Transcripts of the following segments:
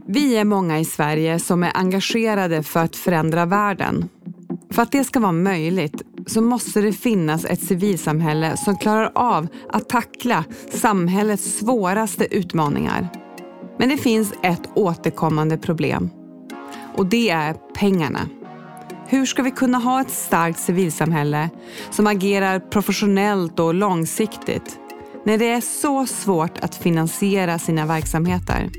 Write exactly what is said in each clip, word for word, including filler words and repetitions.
Vi är många i Sverige som är engagerade för att förändra världen. För att det ska vara möjligt så måste det finnas ett civilsamhälle som klarar av att tackla samhällets svåraste utmaningar. Men det finns ett återkommande problem. Och det är pengarna. Hur ska vi kunna ha ett starkt civilsamhälle som agerar professionellt och långsiktigt när det är så svårt att finansiera sina verksamheter?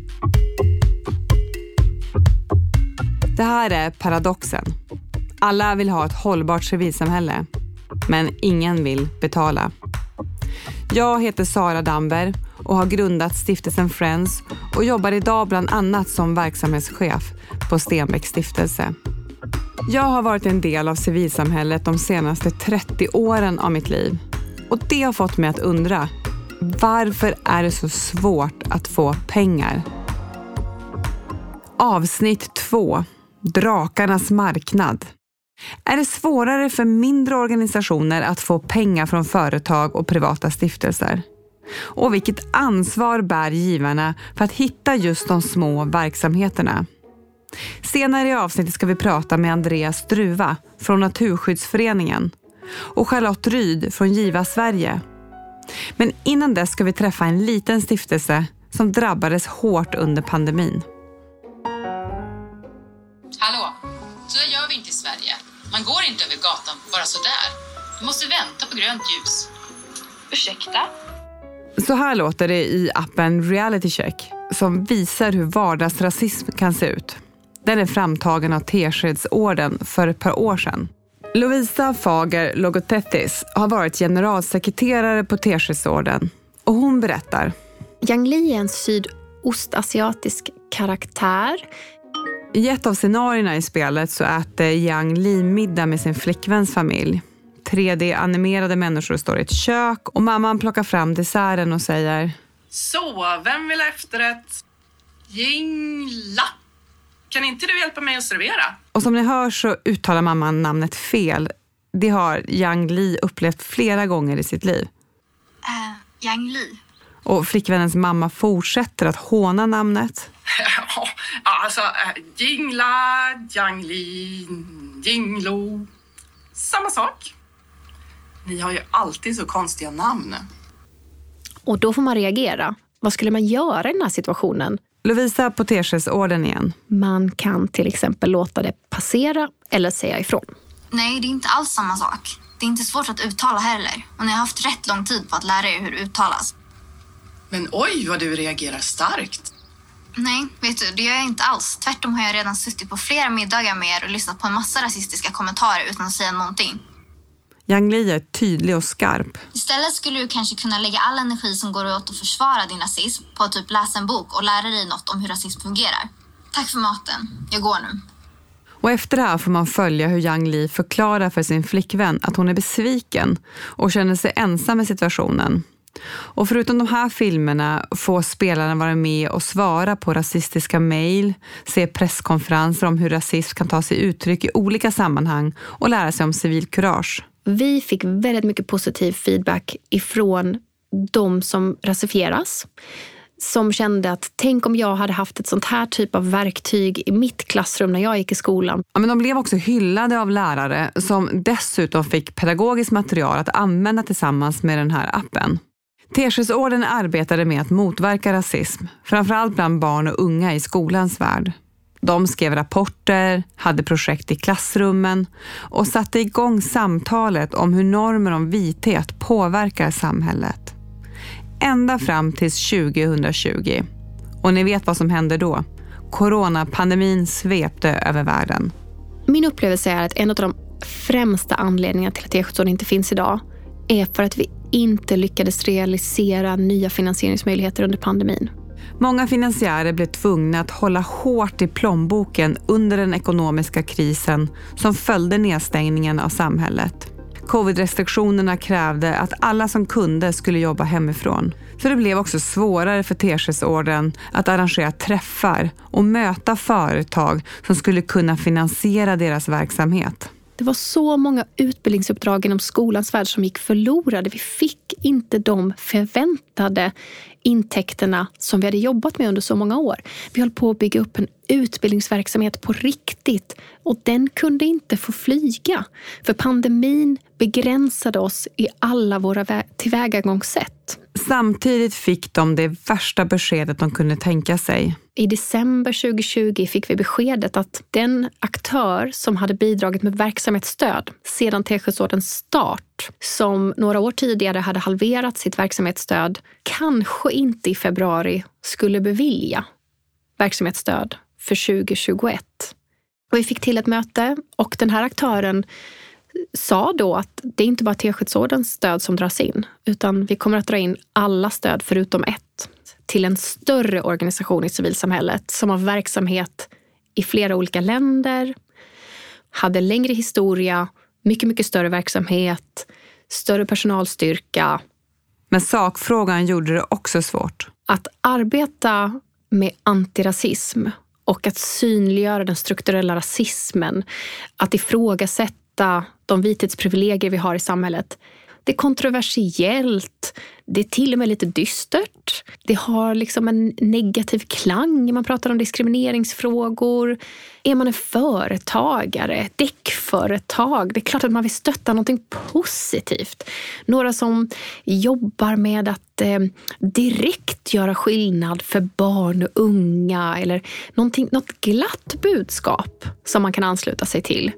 Det här är paradoxen. Alla vill ha ett hållbart civilsamhälle, men ingen vill betala. Jag heter Sara Damberg och har grundat Stiftelsen Friends och jobbar idag bland annat som verksamhetschef på Stenbeck stiftelse. Jag har varit en del av civilsamhället de senaste trettio åren av mitt liv. Och det har fått mig att undra, varför är det så svårt att få pengar? Avsnitt två. Drakarnas marknad. Är det svårare för mindre organisationer att få pengar från företag och privata stiftelser? Och vilket ansvar bär givarna för att hitta just de små verksamheterna? Senare i avsnittet ska vi prata med Andreas Druva från Naturskyddsföreningen och Charlotte Ryd från Giva Sverige. Men innan dess ska vi träffa en liten stiftelse som drabbades hårt under pandemin. Hallå, så där gör vi inte i Sverige. Man går inte över gatan bara så där. Du måste vänta på grönt ljus. Ursäkta? Så här låter det i appen Reality Check som visar hur vardagsrasism kan se ut. Den är framtagen av Teskedsorden för ett par år sedan. Lovisa Fager Logotettis har varit generalsekreterare på Teskedsorden och hon berättar. Yang Li är en sydostasiatisk karaktär. I ett av scenarierna i spelet så äter Yang Li middag med sin flickväns familj. tre D-animerade människor står i ett kök och mamman plockar fram desserten och säger: Så, vem vill ha efterrätt? Jingla. Kan inte du hjälpa mig att servera? Och som ni hör så uttalar mamman namnet fel. Det har Yang Li upplevt flera gånger i sitt liv. Uh, Yang Li. Och flickvännens mamma fortsätter att håna namnet. Alltså, äh, Jingla, Yang Li, Jinglo. Samma sak. Ni har ju alltid så konstiga namn. Och då får man reagera. Vad skulle man göra i den här situationen? Lovisa på Teskedsorden igen. Man kan till exempel låta det passera eller säga ifrån. Nej, det är inte alls samma sak. Det är inte svårt att uttala heller. Och ni har haft rätt lång tid på att lära er hur det uttalas. Men oj, vad du reagerar starkt. Nej, vet du, det gör jag inte alls. Tvärtom har jag redan suttit på flera middagar med er och lyssnat på en massa rasistiska kommentarer utan att säga någonting. Yang Li är tydlig och skarp. Istället skulle du kanske kunna lägga all energi som går åt att försvara din rasism på att typ läsa en bok och lära dig något om hur rasism fungerar. Tack för maten. Jag går nu. Och efter det här får man följa hur Yang Li förklarar för sin flickvän att hon är besviken och känner sig ensam i situationen. Och förutom de här filmerna får spelarna vara med och svara på rasistiska mejl, se presskonferenser om hur rasism kan ta sig uttryck i olika sammanhang och lära sig om civilkurage. Vi fick väldigt mycket positiv feedback ifrån de som rasifieras. Som kände att tänk om jag hade haft ett sånt här typ av verktyg i mitt klassrum när jag gick i skolan. Ja, men de blev också hyllade av lärare som dessutom fick pedagogiskt material att använda tillsammans med den här appen. Teskedsorden arbetade med att motverka rasism, framförallt bland barn och unga i skolans värld. De skrev rapporter, hade projekt i klassrummen och satte igång samtalet om hur normer om vithet påverkar samhället. Ända fram till tjugohundratjugo. Och ni vet vad som hände då. Coronapandemin svepte över världen. Min upplevelse är att en av de främsta anledningarna till att Teskedsorden inte finns idag är för att vi inte lyckades realisera nya finansieringsmöjligheter under pandemin. Många finansiärer blev tvungna att hålla hårt i plånboken under den ekonomiska krisen som följde nedstängningen av samhället. Covid-restriktionerna krävde att alla som kunde skulle jobba hemifrån. Så det blev också svårare för Teskedsorden att arrangera träffar och möta företag som skulle kunna finansiera deras verksamhet. Det var så många utbildningsuppdrag inom skolans värld som gick förlorade. Vi fick inte de förväntade intäkterna som vi hade jobbat med under så många år. Vi höll på att bygga upp en utbildningsverksamhet på riktigt och den kunde inte få flyga. För pandemin begränsade oss i alla våra tillvägagångssätt. Samtidigt fick de det värsta beskedet de kunde tänka sig. I december tjugohundratjugo fick vi beskedet att den aktör som hade bidragit med verksamhetsstöd sedan Teskedsordens start, som några år tidigare hade halverat sitt verksamhetsstöd, kanske inte i februari skulle bevilja verksamhetsstöd för tjugohundratjugoett. Och vi fick till ett möte och den här aktören sa då att det är inte bara Teskedsordens stöd som dras in, utan vi kommer att dra in alla stöd förutom ett till en större organisation i civilsamhället som har verksamhet i flera olika länder, hade längre historia, mycket, mycket större verksamhet, större personalstyrka. Men sakfrågan gjorde det också svårt. Att arbeta med antirasism och att synliggöra den strukturella rasismen, att ifrågasätta de vithetsprivilegier vi har i samhället. Det är kontroversiellt, det är till och med lite dystert. Det har liksom en negativ klang. Man pratar om diskrimineringsfrågor. Är man en företagare, däckföretag, det är klart att man vill stötta någonting positivt. Några som jobbar med att eh, direkt göra skillnad för barn och unga eller någonting, något glatt budskap som man kan ansluta sig till.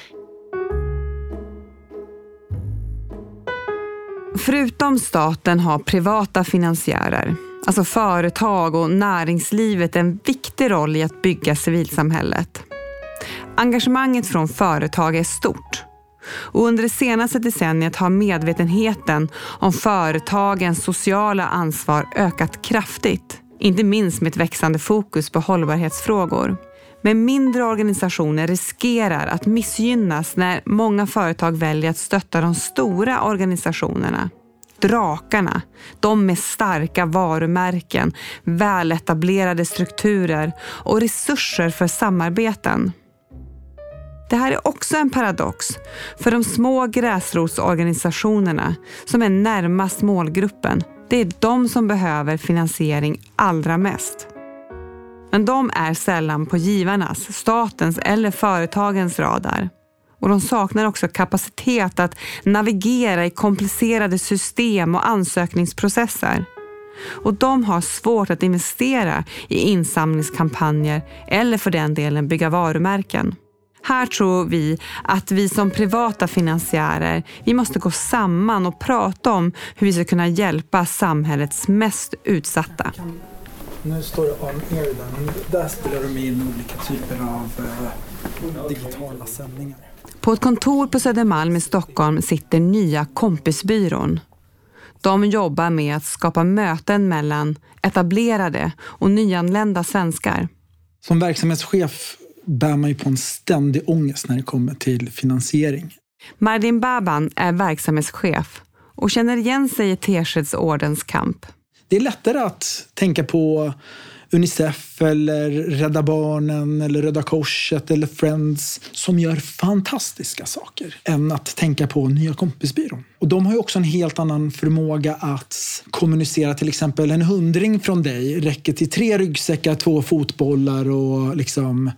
Förutom staten har privata finansiärer, alltså företag och näringslivet, en viktig roll i att bygga civilsamhället. Engagemanget från företag är stort. Och under det senaste decenniet har medvetenheten om företagens sociala ansvar ökat kraftigt. Inte minst med ett växande fokus på hållbarhetsfrågor. Men mindre organisationer riskerar att missgynnas när många företag väljer att stötta de stora organisationerna. Drakarna, de med starka varumärken, väletablerade strukturer och resurser för samarbeten. Det här är också en paradox för de små gräsrotsorganisationerna som är närmast målgruppen. Det är de som behöver finansiering allra mest. Men de är sällan på givarnas, statens eller företagens radar. Och de saknar också kapacitet att navigera i komplicerade system och ansökningsprocesser. Och de har svårt att investera i insamlingskampanjer eller för den delen bygga varumärken. Här tror vi att vi som privata finansiärer, vi måste gå samman och prata om hur vi ska kunna hjälpa samhällets mest utsatta. Nu står det on air där, men där spelar de in olika typer av eh, digitala sändningar. På ett kontor på Södermalm i Stockholm sitter nya Kompisbyrån. De jobbar med att skapa möten mellan etablerade och nyanlända svenskar. Som verksamhetschef bär man ju på en ständig ångest när det kommer till finansiering. Mardin Baban är verksamhetschef och känner igen sig i Teskedsordens kamp. Det är lättare att tänka på Unicef eller Rädda Barnen eller Röda Korset eller Friends som gör fantastiska saker än att tänka på Nya Kompisbyrån. Och de har ju också en helt annan förmåga att kommunicera. Till exempel en hundring från dig räcker till tre ryggsäckar, två fotbollar och liksom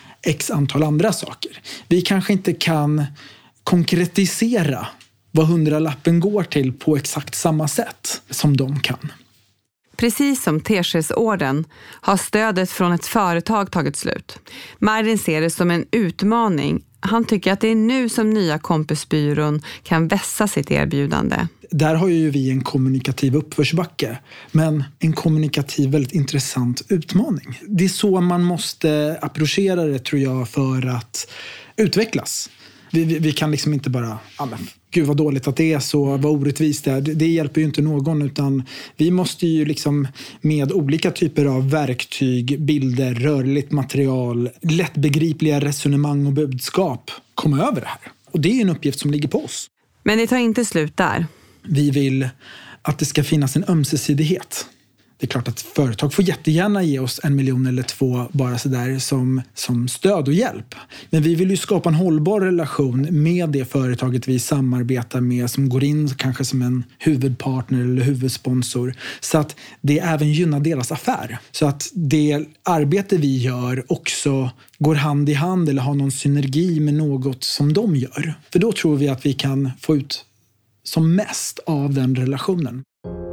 x antal andra saker. Vi kanske inte kan konkretisera vad hundralappen går till på exakt samma sätt som de kan. Precis som Teskedsorden har stödet från ett företag tagit slut. Mardin ser det som en utmaning. Han tycker att det är nu som Nya Kompisbyrån kan vässa sitt erbjudande. Där har ju vi en kommunikativ uppförsbacke, men en kommunikativ väldigt intressant utmaning. Det är så man måste approchera det, tror jag, för att utvecklas. Vi, vi, vi kan liksom inte bara, ja men, gud vad dåligt att det är så, vad orättvist det är. Det, det hjälper ju inte någon, utan vi måste ju liksom med olika typer av verktyg, bilder, rörligt material, lättbegripliga resonemang och budskap komma över det här. Och det är en uppgift som ligger på oss. Men det tar inte slut där. Vi vill att det ska finnas en ömsesidighet. Det är klart att företag får jättegärna ge oss en miljon eller två bara så där som, som stöd och hjälp. Men vi vill ju skapa en hållbar relation med det företaget vi samarbetar med, som går in kanske som en huvudpartner eller huvudsponsor, så att det även gynnar deras affär. Så att det arbete vi gör också går hand i hand eller har någon synergi med något som de gör. För då tror vi att vi kan få ut som mest av den relationen.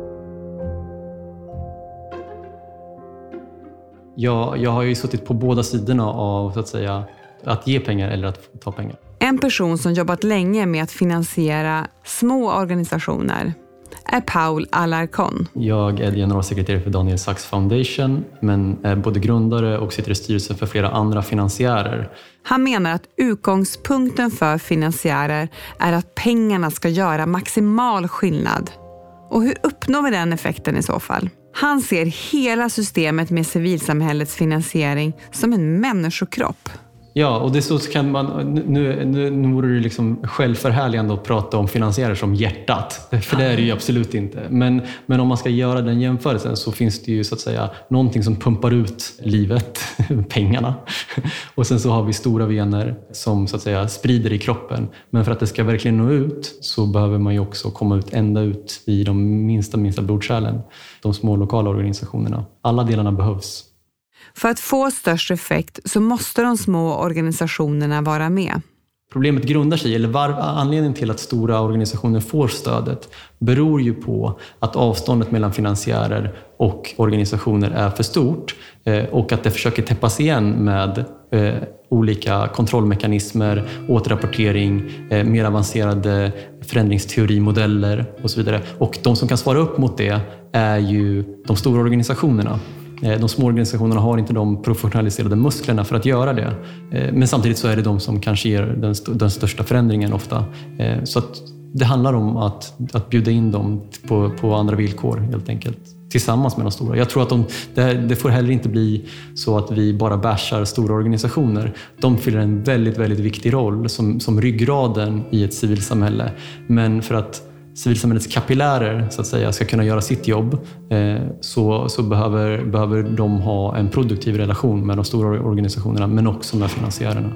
Jag, jag har ju suttit på båda sidorna av så att säga att ge pengar eller att ta pengar. En person som jobbat länge med att finansiera små organisationer är Paul Alarcón. Jag är generalsekreterare för Daniel Sachs Foundation, men är både grundare och sitter i styrelsen för flera andra finansiärer. Han menar att utgångspunkten för finansiärer är att pengarna ska göra maximal skillnad. Och hur uppnår vi den effekten i så fall? Han ser hela systemet med civilsamhällets finansiering som en människokropp. Ja, och det så kan man, nu, nu, nu vore det liksom självförhärligande att prata om finansiärer som hjärtat. För det är det ju absolut inte. Men, men om man ska göra den jämförelsen så finns det ju så att säga någonting som pumpar ut livet, pengarna. Och sen så har vi stora vener som så att säga sprider i kroppen. Men för att det ska verkligen nå ut så behöver man ju också komma ut ända ut i de minsta, minsta blodkärlen. De små lokala organisationerna. Alla delarna behövs. För att få störst effekt så måste de små organisationerna vara med. Problemet grundar sig, eller var, anledningen till att stora organisationer får stödet beror ju på att avståndet mellan finansiärer och organisationer är för stort eh, och att det försöker täppas igen med eh, olika kontrollmekanismer, återrapportering, eh, mer avancerade förändringsteorimodeller och så vidare. Och de som kan svara upp mot det är ju de stora organisationerna. De små organisationerna har inte de professionaliserade musklerna för att göra det. Men samtidigt så är det de som kanske ger den, st- den största förändringen ofta. Så att det handlar om att, att bjuda in dem på, på andra villkor helt enkelt. Tillsammans med de stora. Jag tror att de, det, det får heller inte bli så att vi bara bashar stora organisationer. De fyller en väldigt, väldigt viktig roll som, som ryggraden i ett civilsamhälle. Men för att civilsamhällets kapillärer så att säga ska kunna göra sitt jobb eh, så, så behöver, behöver de ha en produktiv relation med de stora organisationerna men också med finansiärerna.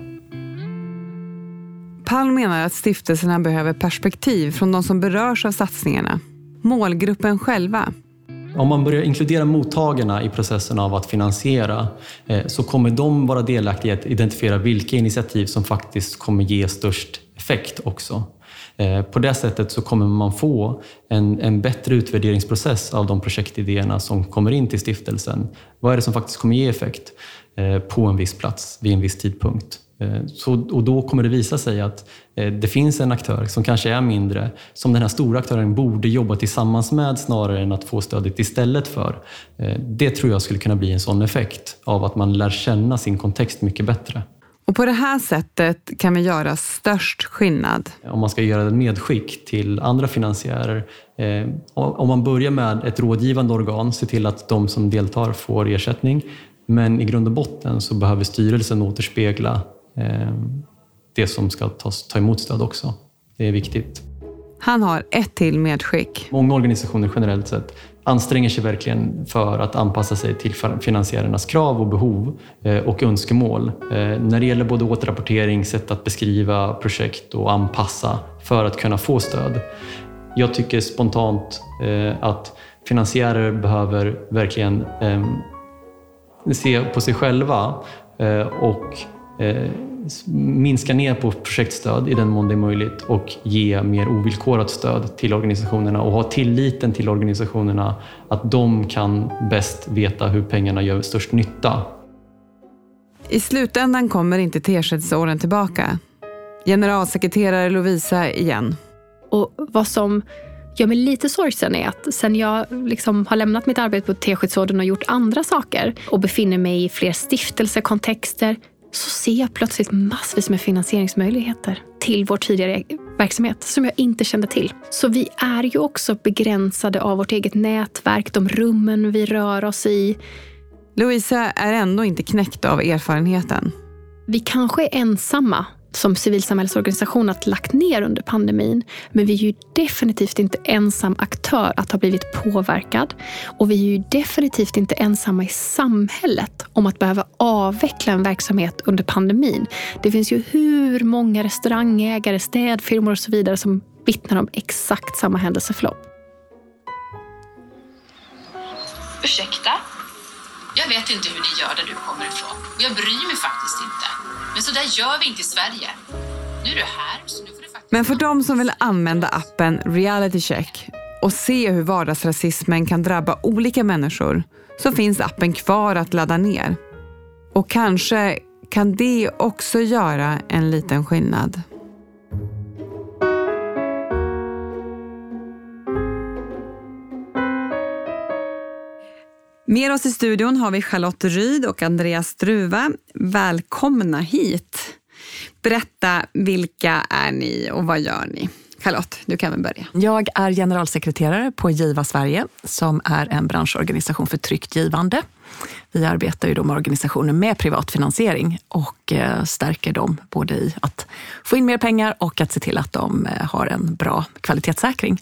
Paul menar att stiftelserna behöver perspektiv från de som berörs av satsningarna. Målgruppen själva. Om man börjar inkludera mottagarna i processen av att finansiera eh, så kommer de vara delaktiga i att identifiera vilka initiativ som faktiskt kommer ge störst effekt också. På det sättet så kommer man få en, en bättre utvärderingsprocess av de projektidéerna som kommer in till stiftelsen. Vad är det som faktiskt kommer ge effekt eh, på en viss plats vid en viss tidpunkt? Eh, så, och då kommer det visa sig att eh, det finns en aktör som kanske är mindre, som den här stora aktören borde jobba tillsammans med snarare än att få stödet istället för. Eh, det tror jag skulle kunna bli en sån effekt av att man lär känna sin kontext mycket bättre. Och på det här sättet kan vi göra störst skillnad. Om man ska göra ett medskick till andra finansiärer. Eh, om man börjar med ett rådgivande organ, se till att de som deltar får ersättning. Men i grund och botten så behöver styrelsen återspegla eh, det som ska tas, ta emot stöd också. Det är viktigt. Han har ett till medskick. Många organisationer generellt sett anstränger sig verkligen för att anpassa sig till finansiärernas krav och behov och önskemål. När det gäller både återrapportering, sätt att beskriva projekt och anpassa för att kunna få stöd. Jag tycker spontant att finansiärer behöver verkligen se på sig själva och minska ner på projektstöd i den mån det är möjligt och ge mer ovillkorat stöd till organisationerna och ha tilliten till organisationerna att de kan bäst veta hur pengarna gör störst nytta. I slutändan kommer inte Teskedsorden tillbaka. Generalsekreterare Lovisa igen. Och vad som gör mig lite sorgsen är att sen jag liksom har lämnat mitt arbete på Teskedsorden och gjort andra saker och befinner mig i fler stiftelsekontexter, så ser jag plötsligt massvis med finansieringsmöjligheter till vår tidigare verksamhet som jag inte kände till. Så vi är ju också begränsade av vårt eget nätverk, de rummen vi rör oss i. Lovisa är ändå inte knäckt av erfarenheten. Vi kanske är ensamma som civilsamhällsorganisation att lagt ner under pandemin. Men vi är ju definitivt inte ensam aktör att ha blivit påverkad. Och vi är ju definitivt inte ensamma i samhället om att behöva avveckla en verksamhet under pandemin. Det finns ju hur många restaurangägare, städfirmor och så vidare som vittnar om exakt samma händelseförlopp. Ursäkta? Jag vet inte hur ni gör där du kommer ifrån. Och jag bryr mig faktiskt inte. Men så där gör vi inte i Sverige. Nu är du här, så nu får du faktiskt... Men för de som vill använda appen Reality Check och se hur vardagsrasismen kan drabba olika människor, så finns appen kvar att ladda ner. Och kanske kan det också göra en liten skillnad. Med oss i studion har vi Charlotte Ryd och Andreas Struva. Välkomna hit. Berätta, vilka är ni och vad gör ni? Charlotte, du kan väl börja. Jag är generalsekreterare på Giva Sverige, som är en branschorganisation för tryggt givande. Vi arbetar ju då med organisationer med privatfinansiering och stärker dem både i att få in mer pengar och att se till att de har en bra kvalitetssäkring.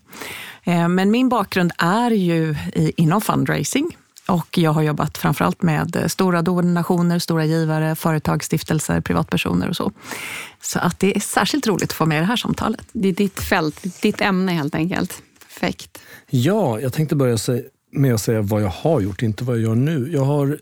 Men min bakgrund är ju inom fundraising. Och jag har jobbat framförallt med stora donationer, stora givare, företag, stiftelser, privatpersoner och så. Så att det är särskilt roligt att få med i det här samtalet. Det är ditt fält, ditt ämne helt enkelt. Perfekt. Ja, jag tänkte börja med att säga vad jag har gjort, inte vad jag gör nu. Jag har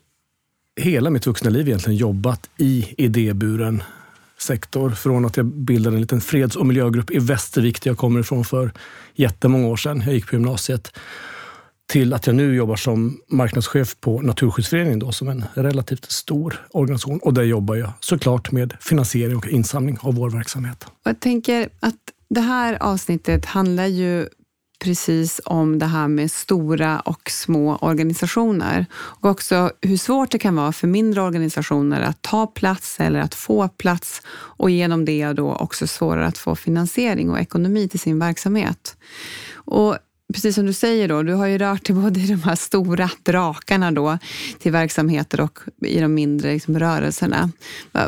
hela mitt vuxna liv egentligen jobbat i idéburen sektor. Från att jag bildade en liten freds- och miljögrupp i Västervik, där jag kommer ifrån för jättemånga år sedan. Jag gick på gymnasiet. Till att jag nu jobbar som marknadschef på Naturskyddsföreningen då, som en relativt stor organisation. Och där jobbar jag såklart med finansiering och insamling av vår verksamhet. Jag tänker att det här avsnittet handlar ju precis om det här med stora och små organisationer. Och också hur svårt det kan vara för mindre organisationer att ta plats eller att få plats. Och genom det då också svårare att få finansiering och ekonomi till sin verksamhet. Och precis som du säger då, du har ju rört dig både i de här stora drakarna då till verksamheter och i de mindre liksom, rörelserna. Va,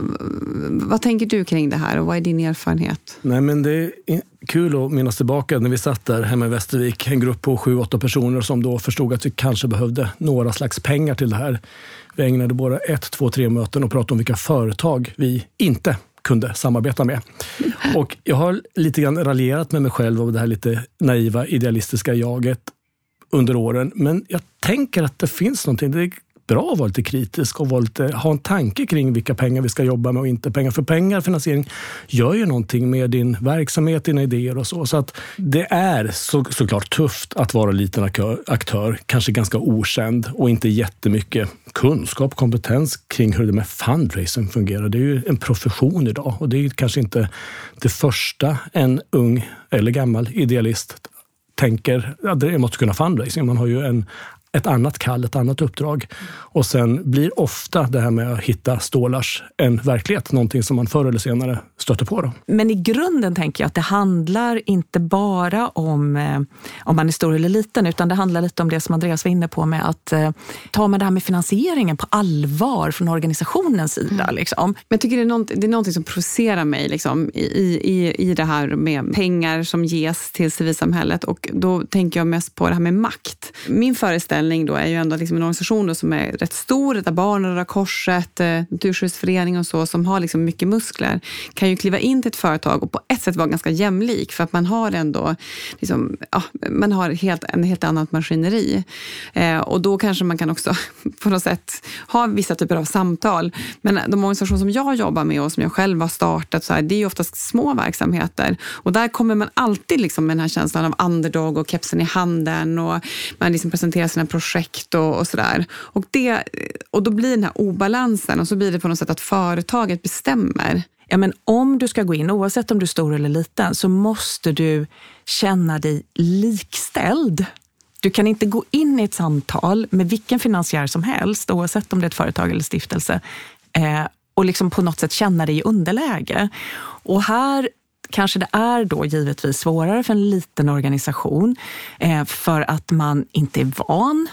vad tänker du kring det här och vad är din erfarenhet? Nej, men det är kul att minnas tillbaka när vi satt där hemma i Västervik, en grupp på sju, åtta personer som då förstod att vi kanske behövde några slags pengar till det här. Vi ägnade bara ett, två, tre möten och pratade om vilka företag vi inte kunde samarbeta med. Och jag har lite grann raljerat med mig själv och det här lite naiva, idealistiska jaget under åren. Men jag tänker att det finns någonting. Det är bra att vara lite kritisk och vara lite, ha en tanke kring vilka pengar vi ska jobba med och inte pengar. För pengar, finansiering, gör ju någonting med din verksamhet, dina idéer och så. Så att det är så, såklart tufft att vara liten aktör, kanske ganska okänd och inte jättemycket kunskap, kompetens kring hur det med fundraising fungerar. Det är ju en profession idag och det är kanske inte det första en ung eller gammal idealist tänker att det måste kunna fundraising. Man har ju en ett annat kall, ett annat uppdrag. Och sen blir ofta det här med att hitta stålars en verklighet, någonting som man förr eller senare stöter på då. Men i grunden tänker jag att det handlar inte bara om eh, om man är stor eller liten, utan det handlar lite om det som Andreas var inne på med att eh, ta med det här med finansieringen på allvar från organisationens sida. Mm. Liksom. Men jag tycker det är, något, det är någonting som provocerar mig liksom, i, i, i det här med pengar som ges till civilsamhället, och då tänker jag mest på det här med makt. Min föreställning då är ju ändå liksom en organisation då som är rätt stor, Rädda Barnen, Röda Korset, Naturskyddsföreningen och så, som har liksom mycket muskler, kan ju kliva in till ett företag och på ett sätt vara ganska jämlik, för att man har ändå liksom, ja, man har helt, en helt annat maskineri. Eh, och då kanske man kan också på något sätt ha vissa typer av samtal. Men de organisationer som jag jobbar med och som jag själv har startat, så här, det är ju oftast små verksamheter. Och där kommer man alltid liksom med den här känslan av underdog och kepsen i handen, och man liksom presenterar sina projekt och, och sådär. Och, det, och då blir den här obalansen, och så blir det på något sätt att företaget bestämmer. Ja, men om du ska gå in, oavsett om du är stor eller liten, så måste du känna dig likställd. Du kan inte gå in i ett samtal med vilken finansiär som helst, oavsett om det är ett företag eller stiftelse, eh, och liksom på något sätt känna dig i underläge. Och här kanske det är då givetvis svårare för en liten organisation eh, för att man inte är van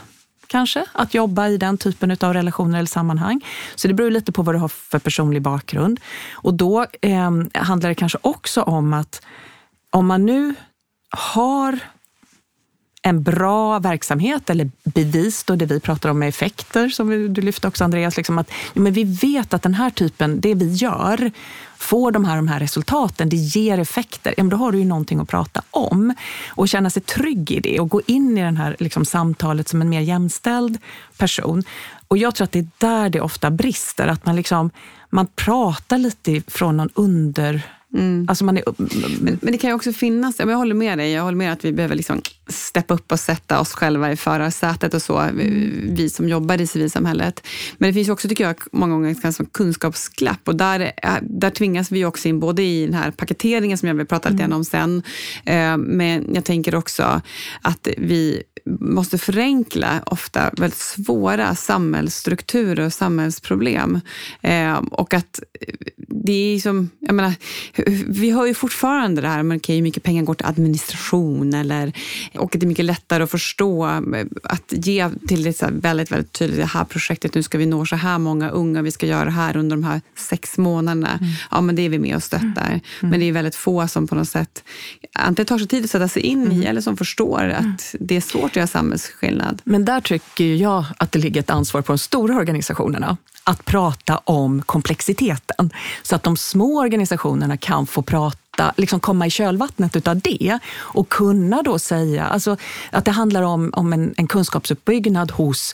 kanske att jobba i den typen av relationer eller sammanhang. Så det beror lite på vad du har för personlig bakgrund. Och då eh, handlar det kanske också om att om man nu har en bra verksamhet eller bevis då det vi pratar om med effekter som du lyfte också Andreas, liksom att ja, men vi vet att den här typen, det vi gör får de här, de här resultaten, det ger effekter, ja, men då har du ju någonting att prata om och känna sig trygg i det och gå in i den här liksom, samtalet som en mer jämställd person. Och jag tror att det är där det ofta brister, att man liksom man pratar lite från någon under... Mm. Alltså man är, men, men det kan ju också finnas, jag håller med dig, jag håller med att vi behöver liksom steppa upp och sätta oss själva i förarsätet och så, vi, vi som jobbar i civilsamhället. Men det finns ju också, tycker jag, många gånger ett ganska kunskapsglapp och där, där tvingas vi också in både i den här paketeringen som jag vill prata lite mm. om sen, men jag tänker också att vi måste förenkla ofta väldigt svåra samhällsstrukturer och samhällsproblem och att det är som, jag menar, vi har ju fortfarande det här, men okej, hur mycket pengar går till administration eller, och det är mycket lättare att förstå att ge till det så här väldigt, väldigt tydligt, det här projektet, nu ska vi nå så här många unga, vi ska göra det här under de här sex månaderna. Mm. Ja, men det är vi med och stöttar. Mm. Men det är väldigt få som på något sätt antingen tar sig tid att sätta sig in mm. i eller som förstår att mm. det är svårt att göra samhällsskillnad. Men där tycker jag att det ligger ett ansvar på de stora organisationerna att prata om komplexiteten så att de små organisationerna kan få prata, liksom komma i kölvattnet utav det och kunna då säga, alltså att det handlar om, om en, en kunskapsuppbyggnad hos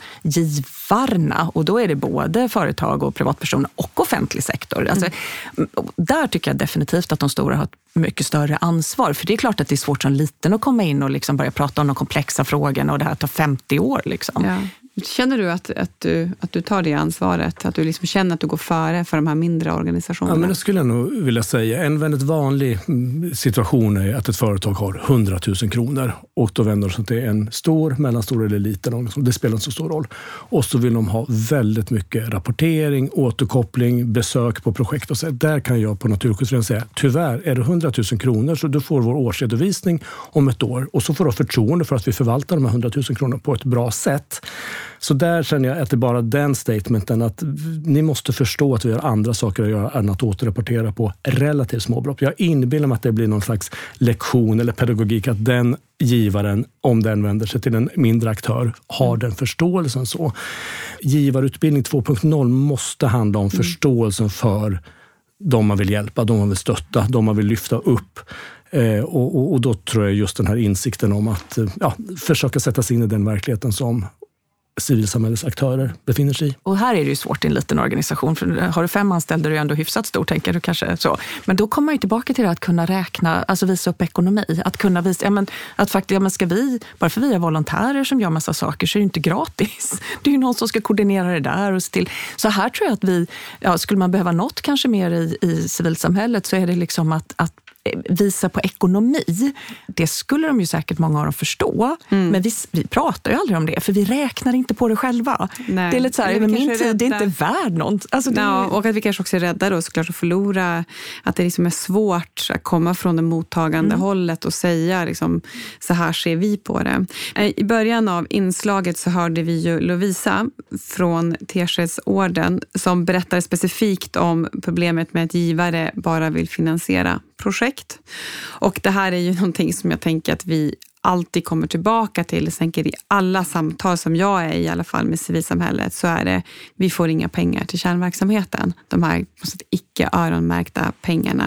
givarna och då är det både företag och privatpersoner och offentlig sektor. Alltså, mm. Där tycker jag definitivt att de stora har ett mycket större ansvar, för det är klart att det är svårt som liten att komma in och liksom börja prata om de komplexa frågorna och det här tar femtio år liksom. Ja. Känner du att, att, du att du tar det ansvaret? Att du liksom känner att du går före för de här mindre organisationerna? Ja, men det skulle jag nog vilja säga. En väldigt vanlig situation är att ett företag har hundratusen kronor och då vänder sig till en stor, mellanstor eller liten organisation. Det spelar inte så stor roll. Och så vill de ha väldigt mycket rapportering, återkoppling, besök på projekt och så. Där kan jag på Naturskyddsföreningen säga, tyvärr är det hundratusen kronor så du får vår årsredovisning om ett år och så får du förtroende för att vi förvaltar de här hundratusen kronor på ett bra sätt. Så där känner jag att det är bara den statementen att ni måste förstå att vi har andra saker att göra än att återrapportera på relativt småbelopp. Jag inbillar mig att det blir någon slags lektion eller pedagogik att den givaren, om den vänder sig till en mindre aktör, har den förståelsen så. Givarutbildning två punkt noll måste handla om förståelsen för de man vill hjälpa, de man vill stötta, de man vill lyfta upp. Eh, och, och, och då tror jag just den här insikten om att ja, försöka sätta sig in i den verkligheten som civilsamhällets aktörer befinner sig i. Och här är det ju svårt i en liten organisation, för har du fem anställda är du ändå hyfsat stor, tänker du kanske så. Men då kommer man ju tillbaka till det att kunna räkna, alltså visa upp ekonomi, att kunna visa, ja men att faktiskt, ja men ska vi, bara för vi är volontärer som gör massa saker så är det inte gratis. Det är ju någon som ska koordinera det där och se till. Så här tror jag att vi, ja skulle man behöva något kanske mer i, i civilsamhället så är det liksom att, att visa på ekonomi. Det skulle de ju säkert många av dem förstå. Mm. Men vi, vi pratar ju aldrig om det. För vi räknar inte på det själva. Nej. Det är lite så här, men min tid är, är inte värd något. Alltså det... ja, och att vi kanske också är rädda då såklart att förlora. Att det liksom är svårt att komma från det mottagande mm. hållet och säga liksom, så här ser vi på det. I början av inslaget så hörde vi ju Lovisa från Teskedsorden som berättade specifikt om problemet med att givare bara vill finansiera projekt. Och det här är ju någonting som jag tänker att vi alltid kommer tillbaka till. Jag tänker i alla samtal som jag är i, i alla fall med civilsamhället, så är det, vi får inga pengar till kärnverksamheten. De här icke öronmärkta pengarna.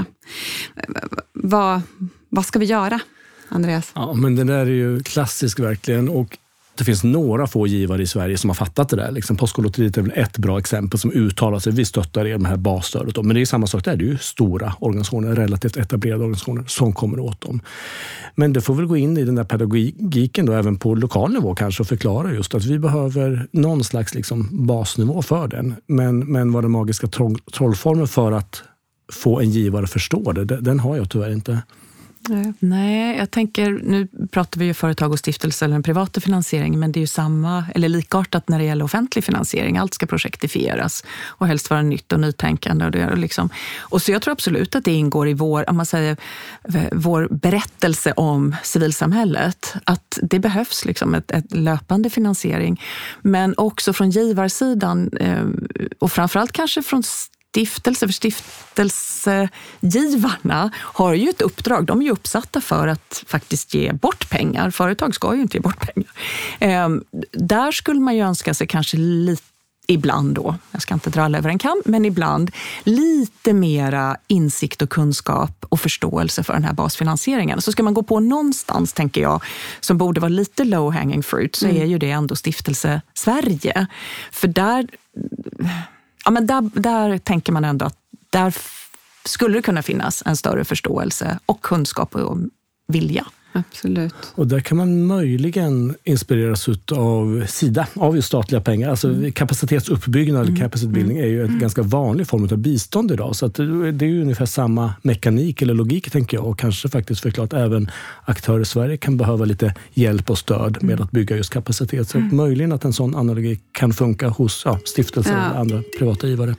Vad, vad ska vi göra, Andreas? Ja, men det där är ju klassiskt verkligen, och det finns några få givare i Sverige som har fattat det där. Liksom Postkodlotteriet är väl ett bra exempel som uttalar sig. Vi stöttar er med här basstödet. Men det är samma sak där. Det är ju stora organisationer, relativt etablerade organisationer som kommer åt dem. Men det får väl gå in i den där pedagogiken då, även på lokal nivå kanske, och förklara just att vi behöver någon slags liksom basnivå för den. Men, men vad den magiska troll, trollformen för att få en givare att förstå det, den har jag tyvärr inte. Nej. Nej, jag tänker, nu pratar vi ju företag och stiftelser eller en privat finansiering, men det är ju samma, eller likartat när det gäller offentlig finansiering. Allt ska projektifieras och helst vara nytt och nytänkande. Och, det liksom. Och så jag tror absolut att det ingår i vår, om man säger, vår berättelse om civilsamhället, att det behövs liksom ett, ett löpande finansiering. Men också från givarsidan och framförallt kanske från stiftelser, för stiftelsegivarna har ju ett uppdrag. De är ju uppsatta för att faktiskt ge bort pengar. Företag ska ju inte ge bort pengar. Eh, där skulle man ju önska sig kanske lite, ibland då, jag ska inte dra alla över en kam, men ibland lite mera insikt och kunskap och förståelse för den här basfinansieringen. Så ska man gå på någonstans, tänker jag, som borde vara lite low hanging fruit, så mm. är ju det ändå Stiftelse Sverige. För där... Ja, men där, där tänker man ändå att där f- skulle det kunna finnas en större förståelse och kunskap och vilja. Absolut. Och där kan man möjligen inspireras av Sida, av just statliga pengar. Alltså mm. kapacitetsuppbyggnad, mm. kapacitetsbildning är ju en mm. ganska vanlig form av bistånd idag. Så att det är ju ungefär samma mekanik eller logik, tänker jag. Och kanske faktiskt förklart även aktörer i Sverige kan behöva lite hjälp och stöd med att bygga just kapacitet. Så mm. möjligen att en sån analogi kan funka hos ja, stiftelser ja. eller andra privata givare.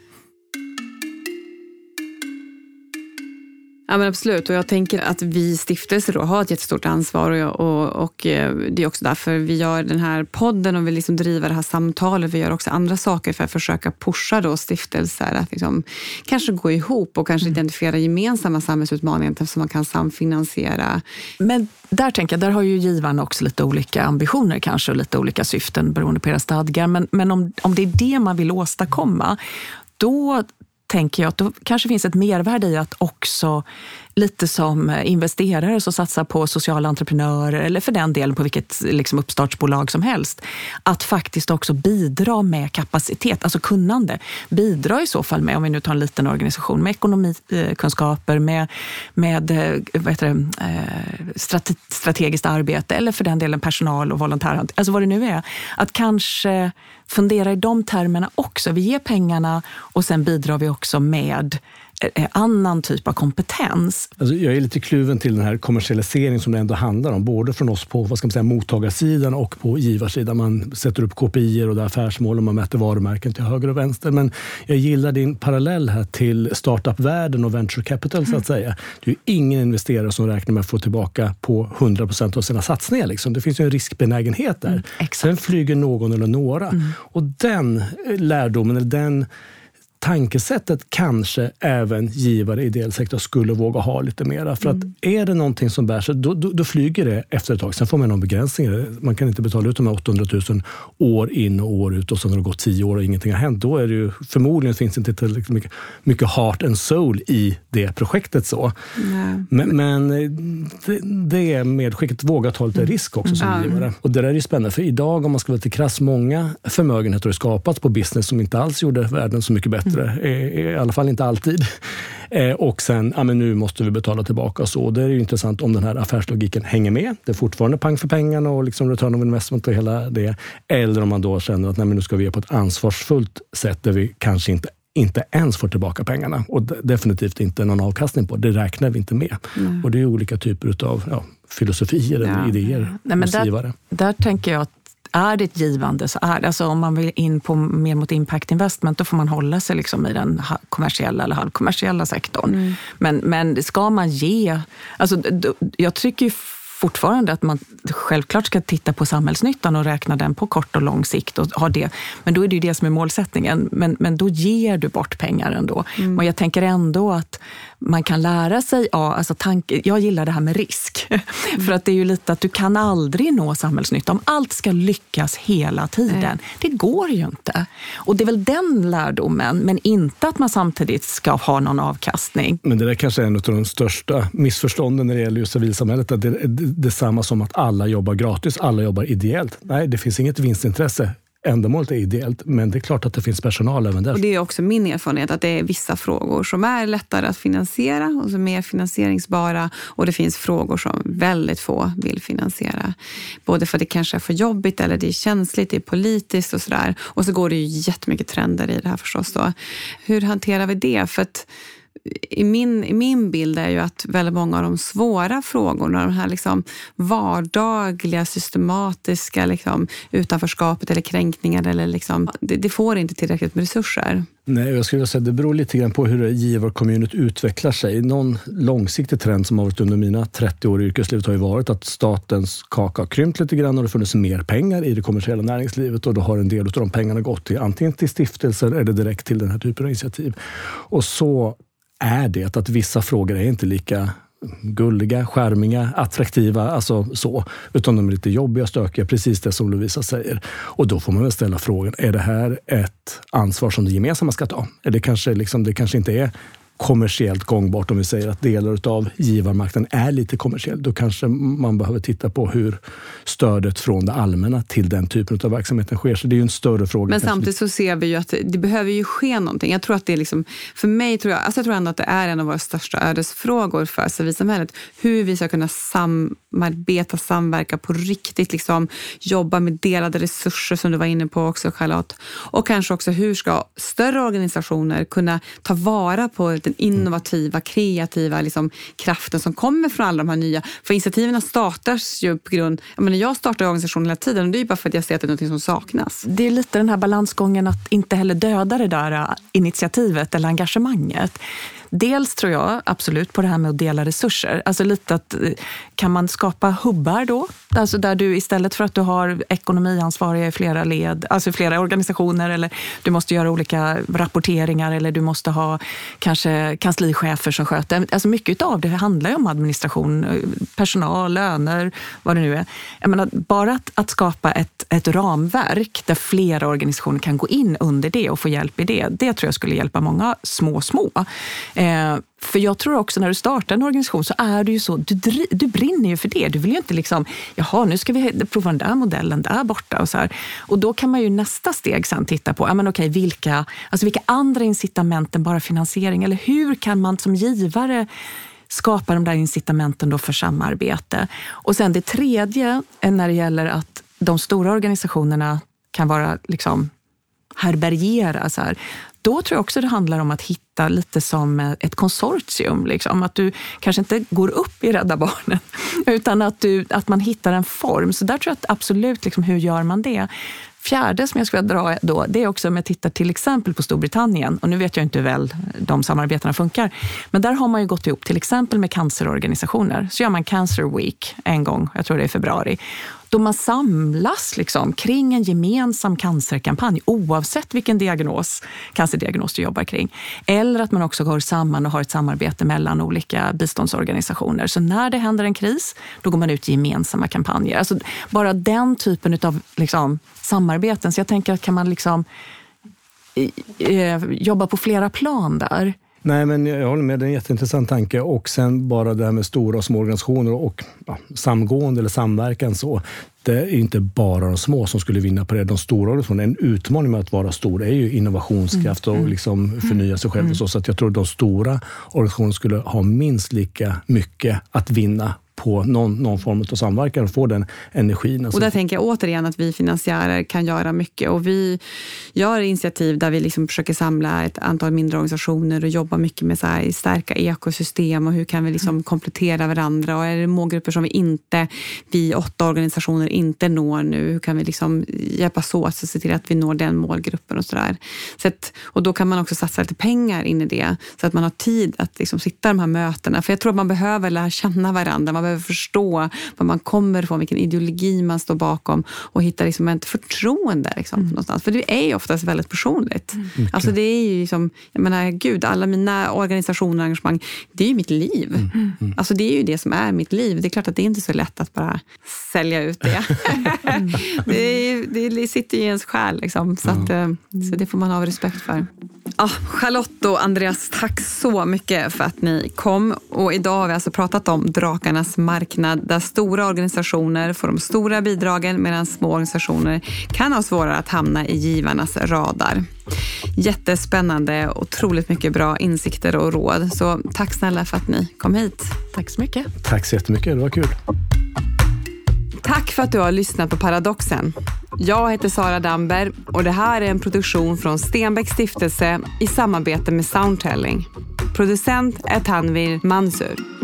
Ja, men absolut, och jag tänker att vi stiftelser då har ett jättestort ansvar och, och, och det är också därför vi gör den här podden och vill liksom driva det här samtalet. Vi gör också andra saker för att försöka pusha då stiftelser att liksom kanske gå ihop och kanske mm. identifiera gemensamma samhällsutmaningar som man kan samfinansiera. Men där tänker jag, där har ju givarna också lite olika ambitioner kanske och lite olika syften beroende på era stadgar. Men, men om, om det är det man vill åstadkomma, då tänker jag att då kanske finns ett mervärde i att också lite som investerare så satsar på sociala entreprenörer eller för den delen på vilket liksom uppstartsbolag som helst, att faktiskt också bidra med kapacitet, alltså kunnande. Bidra i så fall med, om vi nu tar en liten organisation, med ekonomikunskaper, med, med vad heter det, strate, strategiskt arbete eller för den delen personal och volontär, alltså vad det nu är. Att kanske fundera i de termerna också. Vi ger pengarna och sen bidrar vi också med annan typ av kompetens. Alltså jag är lite kluven till den här kommersialiseringen som det ändå handlar om, både från oss på vad ska man säga, mottagarsidan och på givarsidan. Man sätter upp K P I-er och det affärsmål och man mäter varumärken till höger och vänster. Men jag gillar din parallell här till startup-världen och venture capital så att säga. Det är ju ingen investerare som räknar med att få tillbaka på hundra procent av sina satsningar. Liksom. Det finns ju en riskbenägenhet där. Mm, Sen flyger någon eller några. Mm. Och den lärdomen, eller den tankesättet kanske även givare i ideell sektor skulle våga ha lite mera. För mm. att är det någonting som bär sig, då, då, då flyger det efter ett tag. Sen får man någon begränsningar. Man kan inte betala ut de här åttahundratusen år in och år ut och sen har det gått tio år och ingenting har hänt. Då är det ju, förmodligen finns det inte tillräckligt mycket, mycket heart and soul i det projektet så. Mm. Men, men det, det är medskicket, våga ta lite risk också som mm. givare. Och det där är ju spännande, för idag om man ska vara till krass, många förmögenheter har skapats på business som inte alls gjorde världen så mycket bättre. Mm. I alla fall inte alltid. Och sen, ja men nu måste vi betala tillbaka och så. Det är ju intressant om den här affärslogiken hänger med. Det är fortfarande pang för pengarna och liksom return of investment och hela det. Eller om man då känner att nej, men nu ska vi göra på ett ansvarsfullt sätt där vi kanske inte inte ens får tillbaka pengarna. Och definitivt inte någon avkastning på. Det räknar vi inte med. Mm. Och det är olika typer av ja, filosofier eller ja. idéer. Nej, men där, där tänker jag att är det ett givande så är det, alltså om man vill in på mer mot impact investment, då får man hålla sig liksom i den kommersiella eller halvkommersiella sektorn. Mm. Men, men ska man ge, alltså jag tycker ju fortfarande att man självklart ska titta på samhällsnyttan och räkna den på kort och lång sikt och ha det. Men då är det ju det som är målsättningen. Men, men då ger du bort pengar ändå. Mm. Och jag tänker ändå att man kan lära sig, ja, alltså tanke, jag gillar det här med risk. Mm. För att det är ju lite att du kan aldrig nå samhällsnytta om allt ska lyckas hela tiden. Nej. Det går ju inte. Och det är väl den lärdomen, men inte att man samtidigt ska ha någon avkastning. Men det där kanske är en av de största missförstånden när det gäller just civilsamhället, att det är detsamma som att alla jobbar gratis, alla jobbar ideellt. Nej, det finns inget vinstintresse. Ändamålet är ideellt, men det är klart att det finns personal även där. Och det är också min erfarenhet att det är vissa frågor som är lättare att finansiera och som är mer finansieringsbara, och det finns frågor som väldigt få vill finansiera. Både för att det kanske är för jobbigt eller det är känsligt, det är politiskt och sådär. Och så går det ju jättemycket trender i det här förstås då. Hur hanterar vi det? För att i min, i min bild är ju att väldigt många av de svåra frågorna, de här liksom vardagliga, systematiska liksom, utanförskapet eller kränkningar, eller liksom, det, det får inte tillräckligt med resurser. Nej, jag skulle säga att det beror lite grann på hur givarkommunet utvecklar sig. Någon långsiktig trend som har varit under mina trettio år i yrkeslivet har ju varit att statens kaka har krympt lite grann och det funnits mer pengar i det kommersiella näringslivet, och då har en del av de pengarna gått till antingen till stiftelser eller direkt till den här typen av initiativ. Och så är det att vissa frågor är inte lika gulliga, skärmiga, attraktiva, alltså så, utan de är lite jobbiga, stökiga, precis det som Lovisa säger. Och då får man väl ställa frågan, är det här ett ansvar som det gemensamma ska ta? Är det kanske liksom, det kanske inte är kommersiellt gångbart, om vi säger att delar av givarmarknaden är lite kommersiell. Då kanske man behöver titta på hur stödet från det allmänna till den typen av verksamheten sker. Så det är ju en större fråga. Men samtidigt så ser vi ju att det behöver ju ske någonting. Jag tror att det är liksom, för mig tror jag, alltså jag tror ändå att det är en av våra största ödesfrågor för civilsamhället. Hur vi ska kunna samarbeta, samverka på riktigt, liksom jobba med delade resurser som du var inne på också, Charlotte. Och kanske också hur ska större organisationer kunna ta vara på den innovativa, kreativa liksom, kraften som kommer från alla de här nya. För initiativen startas ju på grund, jag menar, jag startar organisationen hela tiden och det är ju bara för att jag ser att det är något som saknas. Det är lite den här balansgången att inte heller döda det där initiativet eller engagemanget. Dels tror jag absolut på det här med att dela resurser. Alltså lite att, kan man skapa hubbar då? Alltså där du istället för att du har ekonomiansvariga i flera led, alltså i flera organisationer, eller du måste göra olika rapporteringar, eller du måste ha kanske kanslichefer som sköter. Alltså mycket av det handlar ju om administration, personal, löner, vad det nu är. Jag menar, bara att, att skapa ett, ett ramverk där flera organisationer kan gå in under det och få hjälp i det, det tror jag skulle hjälpa många små, små. Eh, för jag tror också när du startar en organisation så är du ju så, du, du brinner ju för det. Du vill ju inte liksom, jaha, nu ska vi prova den där modellen där borta och så här. Och då kan man ju nästa steg sen titta på, ja men okej, vilka, alltså vilka andra incitament än bara finansiering, eller hur kan man som givare skapa de där incitamenten då för samarbete? Och sen det tredje när det gäller att de stora organisationerna kan vara liksom härbärgera så här. Då tror jag också det handlar om att hitta lite som ett konsortium. Liksom. Att du kanske inte går upp i Rädda Barnen utan att, du, att man hittar en form. Så där tror jag att absolut, liksom, hur gör man det? Fjärde som jag skulle dra då, det är också om jag tittar till exempel på Storbritannien. Och nu vet jag inte hur väl de samarbetena funkar. Men där har man ju gått ihop till exempel med cancerorganisationer. Så gör man Cancer Week en gång, jag tror det är i februari. Då man samlas liksom kring en gemensam cancerkampanj oavsett vilken diagnos, cancerdiagnos du jobbar kring. Eller att man också går samman och har ett samarbete mellan olika biståndsorganisationer. Så när det händer en kris, då går man ut i gemensamma kampanjer. Alltså bara den typen av liksom, samarbeten. Så jag tänker att kan man liksom eh, jobba på flera plan där. Nej, men jag håller med, det är en jätteintressant tanke. Och sen bara det här med stora och små organisationer och ja, samgående eller samverkan så. Det är inte bara de små som skulle vinna på det. De stora organisationerna, en utmaning med att vara stor är ju innovationskraft och liksom förnya sig själv och så. Så att jag tror att de stora organisationerna skulle ha minst lika mycket att vinna på någon, någon form av samverkan och få den energin. Och där tänker jag återigen att vi finansiärer kan göra mycket, och vi gör initiativ där vi liksom försöker samla ett antal mindre organisationer och jobba mycket med så här, stärka ekosystem och hur kan vi liksom komplettera varandra, och är det målgrupper som vi inte, vi åtta organisationer inte når nu, hur kan vi liksom hjälpas åt och se till att vi når den målgruppen och sådär. Så att, och då kan man också satsa lite pengar in i det så att man har tid att liksom sitta i de här mötena, för jag tror att man behöver lära känna varandra, man behöver förstå var man kommer ifrån, vilken ideologi man står bakom och hitta liksom ett förtroende liksom, mm. någonstans. För det är ju oftast väldigt personligt. Mm. Alltså det är ju som, jag menar gud, alla mina organisationer och engagemang, det är ju mitt liv. Mm. Mm. Alltså det är ju det som är mitt liv. Det är klart att det är inte så lätt att bara sälja ut det. Mm. det, är, det sitter ju i ens själ liksom. Så, att, mm. så det får man ha respekt för. Ah, Charlotte och Andreas, tack så mycket för att ni kom. Och idag har vi alltså pratat om drakarnas marknad, där stora organisationer får de stora bidragen medan små organisationer kan ha svårare att hamna i givarnas radar. Jättespännande, otroligt mycket bra insikter och råd. Så tack snälla för att ni kom hit. Tack så mycket. Tack så jättemycket, det var kul. Tack för att du har lyssnat på Paradoxen. Jag heter Sara Damberg och det här är en produktion från Stenbecks stiftelse i samarbete med Soundtelling. Producent är Tanvir Mansur.